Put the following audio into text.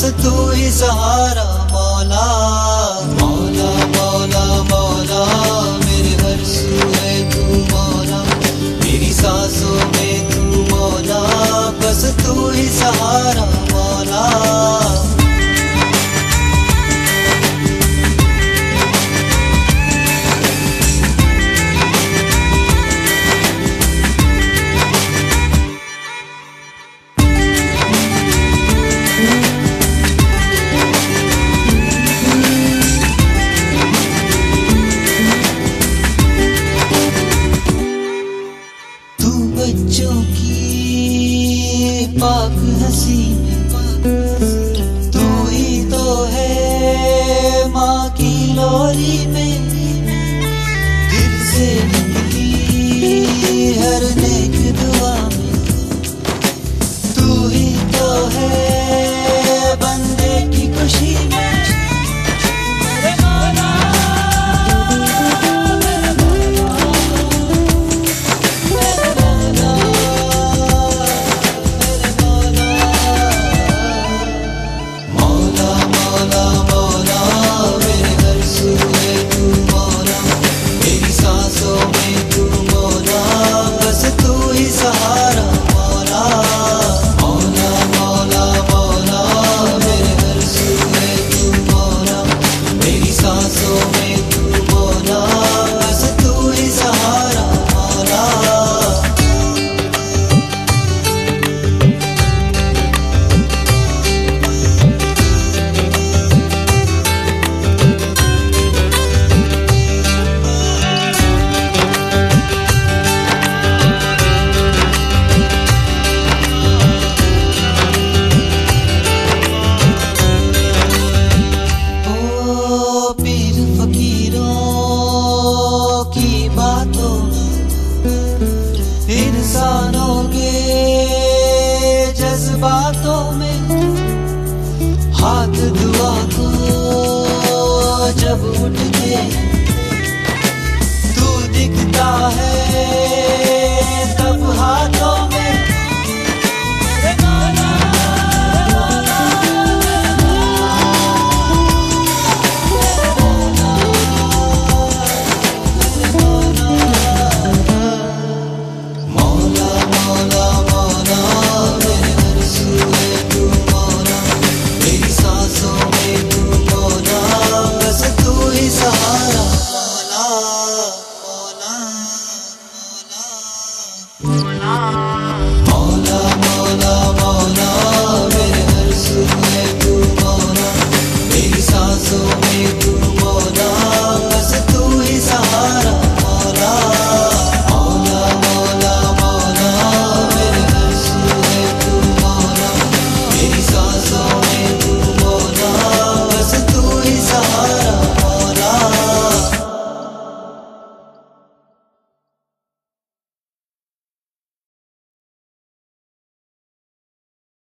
बस तू ही सहारा मौला। मौला मौला मौला मेरे हर सू है तू मौला, मेरी सांसों में तू मौला, बस तू ही सहारा मौला। बच्चों की पाक हंसी में तू ही तो है, माँ की लोरी में दिल से निकली हर नेक दुआ में तू ही तो है, बंदे की खुशी में। इंसानों के जज्बातों में हाथ दुआ को जब उठते तू दिखता है तब हाथों में। Hola.